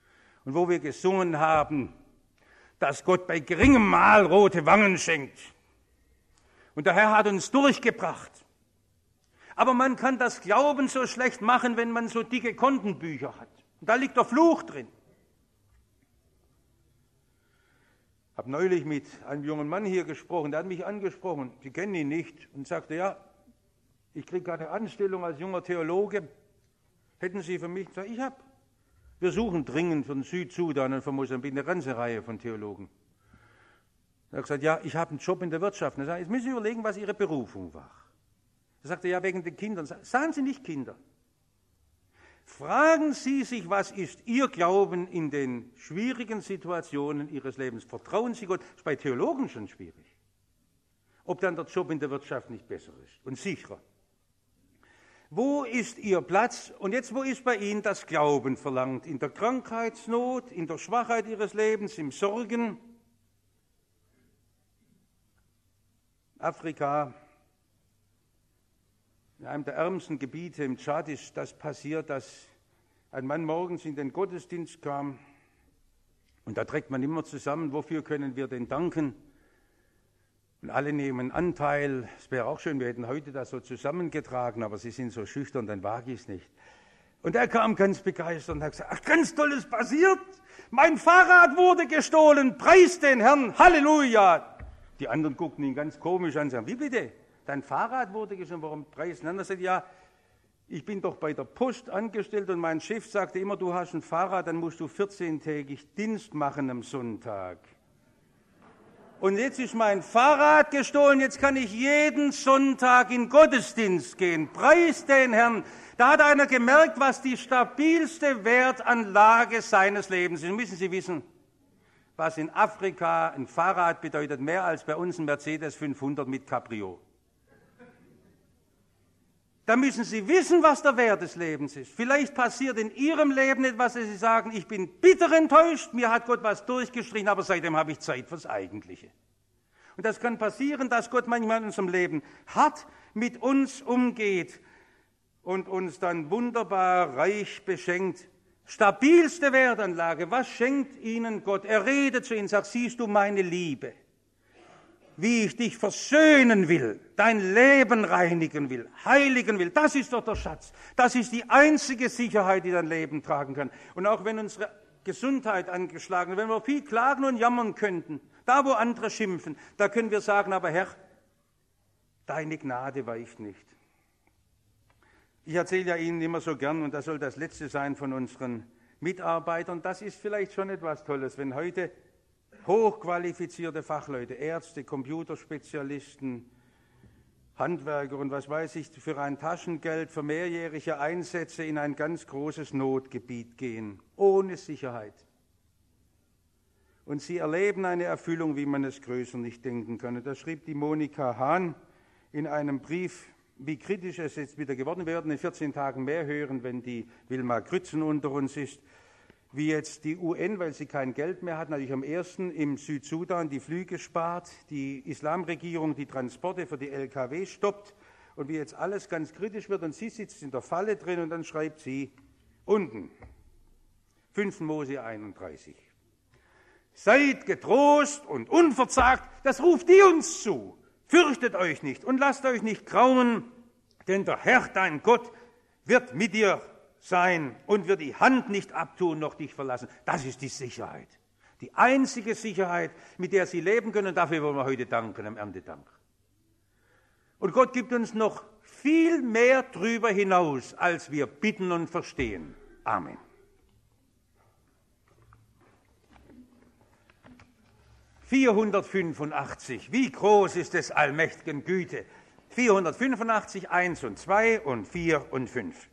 und wo wir gesungen haben, dass Gott bei geringem Mahl rote Wangen schenkt. Und der Herr hat uns durchgebracht. Aber man kann das Glauben so schlecht machen, wenn man so dicke Kontenbücher hat. Und da liegt der Fluch drin. Ich habe neulich mit einem jungen Mann hier gesprochen, der hat mich angesprochen, Sie kennen ihn nicht, und sagte, ja, ich kriege gerade eine Anstellung als junger Theologe. Hätten Sie für mich gesagt, wir suchen dringend für den Südsudan und für Mosambik eine ganze Reihe von Theologen. Er hat gesagt, ja, ich habe einen Job in der Wirtschaft. Er sagt, jetzt müssen Sie überlegen, was Ihre Berufung war. Er sagte, ja, wegen den Kindern. Sagen Sie nicht Kinder. Fragen Sie sich, was ist Ihr Glauben in den schwierigen Situationen Ihres Lebens? Vertrauen Sie Gott? Das ist bei Theologen schon schwierig. Ob dann der Job in der Wirtschaft nicht besser ist und sicherer. Wo ist Ihr Platz? Und jetzt, wo ist bei Ihnen das Glauben verlangt? In der Krankheitsnot, in der Schwachheit Ihres Lebens, im Sorgen? Afrika, in einem der ärmsten Gebiete im Tschad ist das passiert, dass ein Mann morgens in den Gottesdienst kam und da trägt man immer zusammen, wofür können wir denn danken? Und alle nehmen Anteil. Es wäre auch schön, wir hätten heute das so zusammengetragen, aber sie sind so schüchtern, dann wage ich es nicht. Und er kam ganz begeistert und hat gesagt, ach, ganz Tolles passiert. Mein Fahrrad wurde gestohlen, preis den Herrn, Halleluja. Die anderen guckten ihn ganz komisch an und sagten, wie bitte? Dein Fahrrad wurde gestohlen, warum preisen? Und er sagt, ja, ich bin doch bei der Post angestellt und mein Chef sagte immer, du hast ein Fahrrad, dann musst du 14-tägig Dienst machen am Sonntag. Und jetzt ist mein Fahrrad gestohlen, jetzt kann ich jeden Sonntag in Gottesdienst gehen. Preis den Herrn. Da hat einer gemerkt, was die stabilste Wertanlage seines Lebens ist. Müssen Sie wissen, was in Afrika ein Fahrrad bedeutet, mehr als bei uns ein Mercedes 500 mit Cabrio. Da müssen Sie wissen, was der Wert des Lebens ist. Vielleicht passiert in Ihrem Leben etwas, dass Sie sagen, ich bin bitter enttäuscht, mir hat Gott was durchgestrichen, aber seitdem habe ich Zeit fürs Eigentliche. Und das kann passieren, dass Gott manchmal in unserem Leben hart mit uns umgeht und uns dann wunderbar reich beschenkt. Stabilste Wertanlage, was schenkt Ihnen Gott? Er redet zu Ihnen, sagt, siehst du meine Liebe? Wie ich dich versöhnen will, dein Leben reinigen will, heiligen will, das ist doch der Schatz. Das ist die einzige Sicherheit, die dein Leben tragen kann. Und auch wenn unsere Gesundheit angeschlagen ist, wenn wir viel klagen und jammern könnten, da wo andere schimpfen, da können wir sagen, aber Herr, deine Gnade weicht nicht. Ich erzähle ja Ihnen immer so gern, und das soll das Letzte sein von unseren Mitarbeitern, das ist vielleicht schon etwas Tolles, wenn heute hochqualifizierte Fachleute, Ärzte, Computerspezialisten, Handwerker und was weiß ich, für ein Taschengeld, für mehrjährige Einsätze in ein ganz großes Notgebiet gehen, ohne Sicherheit. Und sie erleben eine Erfüllung, wie man es größer nicht denken kann. Und da schrieb die Monika Hahn in einem Brief, wie kritisch es jetzt wieder geworden wird. Wir werden in 14 Tagen mehr hören, wenn die Wilma Grützen unter uns ist. Wie jetzt die UN, weil sie kein Geld mehr hat, natürlich am ersten im Südsudan die Flüge spart, die Islamregierung die Transporte für die LKW stoppt und wie jetzt alles ganz kritisch wird und sie sitzt in der Falle drin und dann schreibt sie unten, 5. Mose 31. Seid getrost und unverzagt, das ruft die uns zu. Fürchtet euch nicht und lasst euch nicht grauen, denn der Herr, dein Gott, wird mit dir sein und wird die Hand nicht abtun, noch dich verlassen. Das ist die Sicherheit. Die einzige Sicherheit, mit der Sie leben können. Dafür wollen wir heute danken, am Erntedank. Und Gott gibt uns noch viel mehr drüber hinaus, als wir bitten und verstehen. Amen. »485, wie groß ist des allmächtigen Güte?« 485, 1 und 2 und 4 und 5.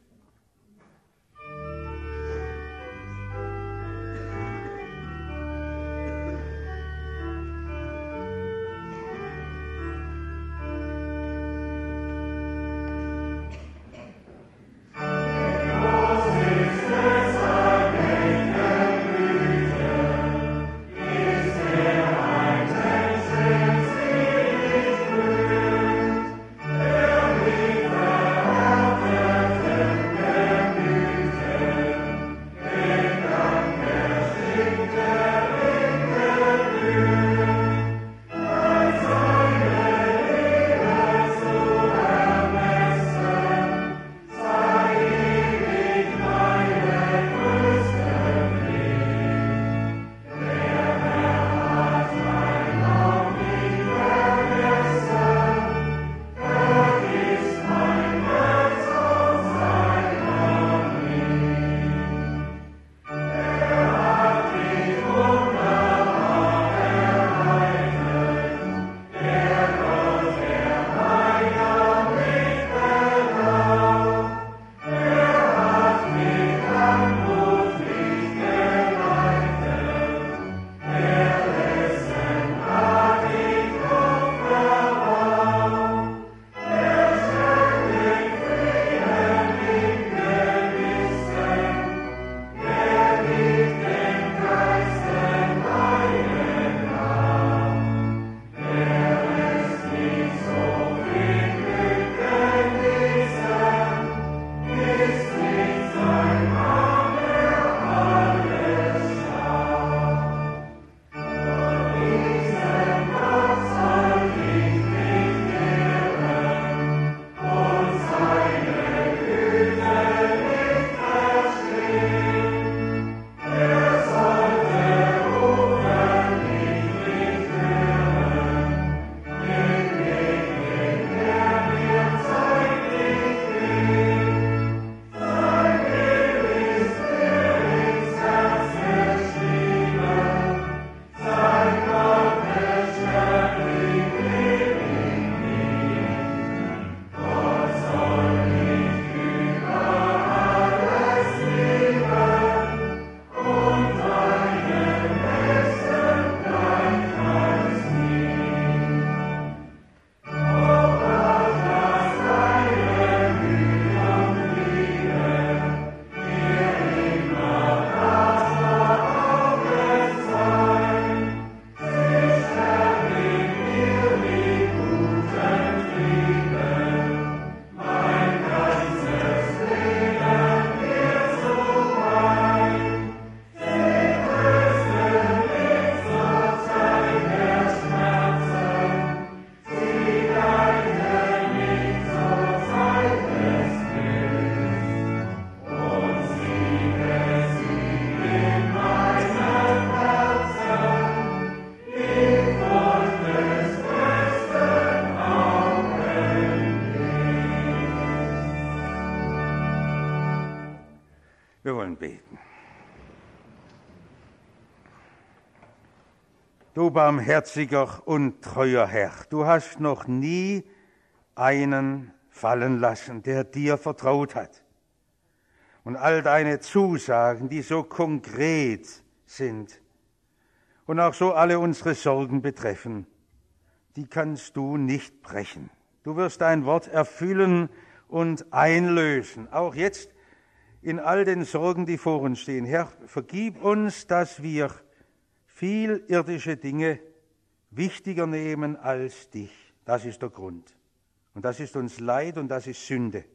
Du barmherziger und treuer Herr, du hast noch nie einen fallen lassen, der dir vertraut hat. Und all deine Zusagen, die so konkret sind und auch so alle unsere Sorgen betreffen, die kannst du nicht brechen. Du wirst dein Wort erfüllen und einlösen, auch jetzt in all den Sorgen, die vor uns stehen. Herr, vergib uns, dass wir viel irdische Dinge wichtiger nehmen als dich. Das ist der Grund. Und das ist uns Leid und das ist Sünde.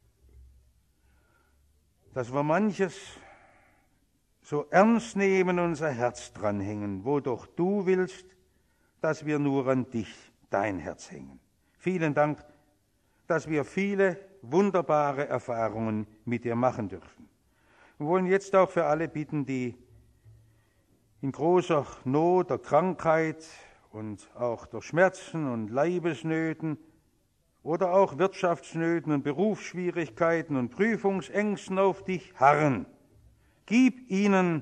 Dass wir manches so ernst nehmen, unser Herz dranhängen, wo doch du willst, dass wir nur an dich, dein Herz hängen. Vielen Dank, dass wir viele wunderbare Erfahrungen mit dir machen dürfen. Wir wollen jetzt auch für alle bitten, die in großer Not der Krankheit und auch der Schmerzen und Leibesnöten oder auch Wirtschaftsnöten und Berufsschwierigkeiten und Prüfungsängsten auf dich harren. Gib ihnen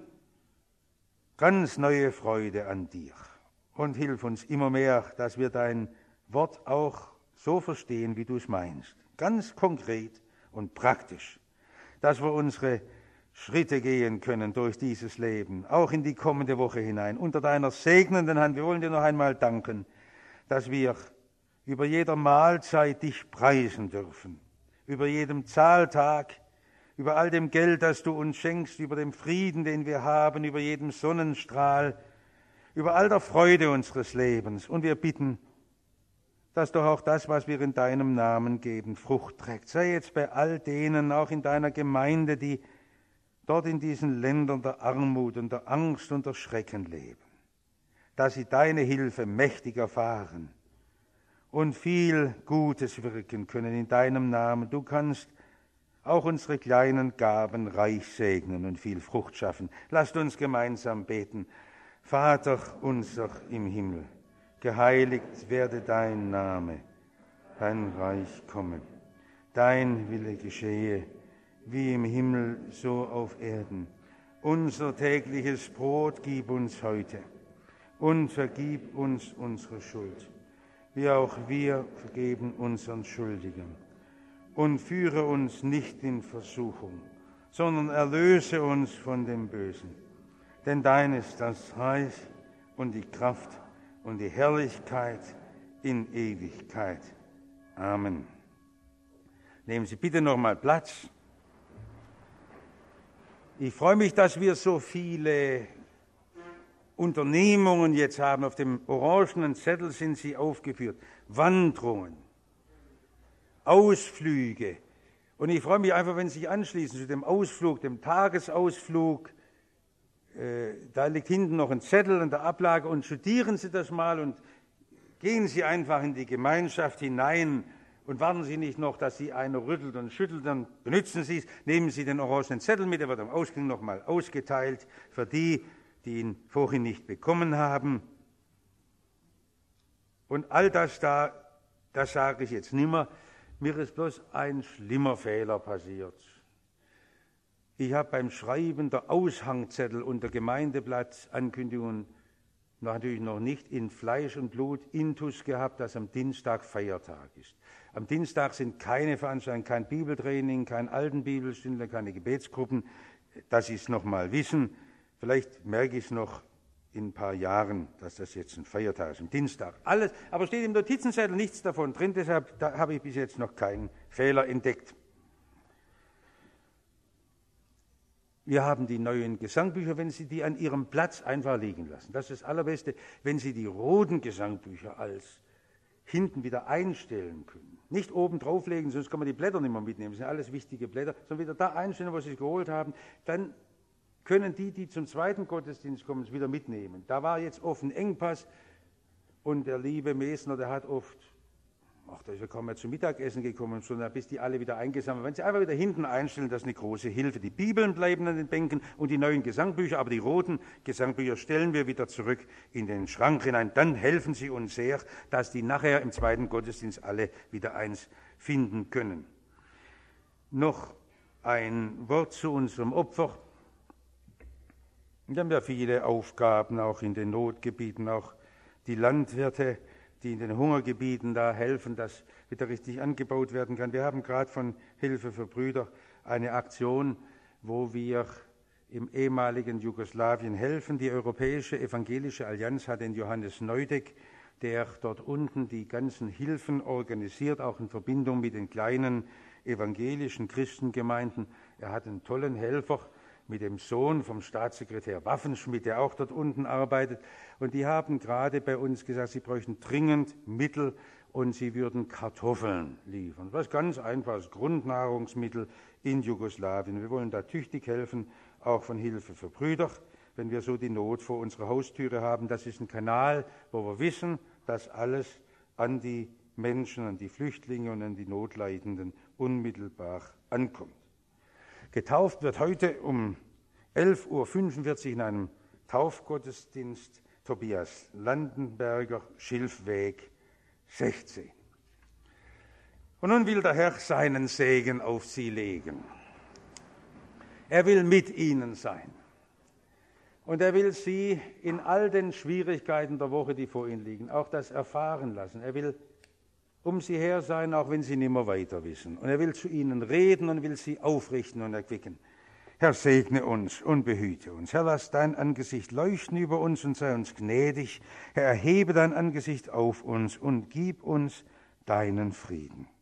ganz neue Freude an dir und hilf uns immer mehr, dass wir dein Wort auch so verstehen, wie du es meinst. Ganz konkret und praktisch, dass wir unsere Schritte gehen können durch dieses Leben, auch in die kommende Woche hinein, unter deiner segnenden Hand. Wir wollen dir noch einmal danken, dass wir über jeder Mahlzeit dich preisen dürfen, über jedem Zahltag, über all dem Geld, das du uns schenkst, über dem Frieden, den wir haben, über jedem Sonnenstrahl, über all der Freude unseres Lebens. Und wir bitten, dass doch auch das, was wir in deinem Namen geben, Frucht trägt. Sei jetzt bei all denen, auch in deiner Gemeinde, die dort in diesen Ländern der Armut und der Angst und der Schrecken leben, dass sie deine Hilfe mächtig erfahren und viel Gutes wirken können in deinem Namen. Du kannst auch unsere kleinen Gaben reich segnen und viel Frucht schaffen. Lasst uns gemeinsam beten. Vater unser im Himmel, geheiligt werde dein Name, dein Reich komme, dein Wille geschehe, wie im Himmel, so auf Erden. Unser tägliches Brot gib uns heute und vergib uns unsere Schuld, wie auch wir vergeben unseren Schuldigern. Und führe uns nicht in Versuchung, sondern erlöse uns von dem Bösen. Denn dein ist das Reich und die Kraft und die Herrlichkeit in Ewigkeit. Amen. Nehmen Sie bitte noch mal Platz. Ich freue mich, dass wir so viele Unternehmungen jetzt haben. Auf dem orangenen Zettel sind sie aufgeführt. Wanderungen, Ausflüge. Und ich freue mich einfach, wenn Sie sich anschließen zu dem Ausflug, dem Tagesausflug. Da liegt hinten noch ein Zettel in der Ablage und studieren Sie das mal und gehen Sie einfach in die Gemeinschaft hinein und warten Sie nicht noch, dass Sie einer rüttelt und schüttelt, dann benutzen Sie es, nehmen Sie den orangenen Zettel mit, der wird am Ausgang nochmal ausgeteilt für die, die ihn vorhin nicht bekommen haben. Und all das das sage ich jetzt nimmer, mir ist bloß ein schlimmer Fehler passiert. Ich habe beim Schreiben der Aushangzettel unter Gemeindeblattankündigungen natürlich noch nicht in Fleisch und Blut Intus gehabt, dass am Dienstag Feiertag ist. Am Dienstag sind keine Veranstaltungen, kein Bibeltraining, kein Altenbibelstunde, keine Gebetsgruppen, dass Sie es noch mal wissen. Vielleicht merke ich es noch in ein paar Jahren, dass das jetzt ein Feiertag ist, am Dienstag. Alles, aber steht im Notizenzettel nichts davon drin, deshalb habe ich bis jetzt noch keinen Fehler entdeckt. Wir haben die neuen Gesangbücher, wenn Sie die an Ihrem Platz einfach liegen lassen. Das ist das Allerbeste, wenn Sie die roten Gesangbücher als hinten wieder einstellen können. Nicht oben drauflegen, sonst kann man die Blätter nicht mehr mitnehmen. Das sind alles wichtige Blätter, sondern wieder da einstellen, wo Sie es geholt haben. Dann können die zum zweiten Gottesdienst kommen, es wieder mitnehmen. Da war jetzt oft ein Engpass und der liebe Mesner, der hat oft, da ist ja kaum mehr zum Mittagessen gekommen, sondern bis die alle wieder eingesammelt. Wenn Sie einfach wieder hinten einstellen, das ist eine große Hilfe. Die Bibeln bleiben an den Bänken und die neuen Gesangbücher, aber die roten Gesangbücher stellen wir wieder zurück in den Schrank hinein. Dann helfen sie uns sehr, dass die nachher im zweiten Gottesdienst alle wieder eins finden können. Noch ein Wort zu unserem Opfer. Wir haben ja viele Aufgaben, auch in den Notgebieten, auch die Landwirte, die in den Hungergebieten da helfen, dass wieder richtig angebaut werden kann. Wir haben gerade von Hilfe für Brüder eine Aktion, wo wir im ehemaligen Jugoslawien helfen. Die Europäische Evangelische Allianz hat den Johannes Neudeck, der dort unten die ganzen Hilfen organisiert, auch in Verbindung mit den kleinen evangelischen Christengemeinden. Er hat einen tollen Helfer mit dem Sohn vom Staatssekretär Waffenschmidt, der auch dort unten arbeitet. Und die haben gerade bei uns gesagt, sie bräuchten dringend Mittel und sie würden Kartoffeln liefern. Was ganz einfaches Grundnahrungsmittel in Jugoslawien. Wir wollen da tüchtig helfen, auch von Hilfe für Brüder, wenn wir so die Not vor unserer Haustüre haben. Das ist ein Kanal, wo wir wissen, dass alles an die Menschen, an die Flüchtlinge und an die Notleidenden unmittelbar ankommt. Getauft wird heute um 11:45 Uhr in einem Taufgottesdienst Tobias Landenberger, Schilfweg 16. Und nun will der Herr seinen Segen auf sie legen. Er will mit ihnen sein. Und er will sie in all den Schwierigkeiten der Woche, die vor ihnen liegen, auch das erfahren lassen. Er will um sie her sein, auch wenn sie nicht mehr weiter wissen. Und er will zu ihnen reden und will sie aufrichten und erquicken. Herr, segne uns und behüte uns. Herr, lass dein Angesicht leuchten über uns und sei uns gnädig. Herr, erhebe dein Angesicht auf uns und gib uns deinen Frieden.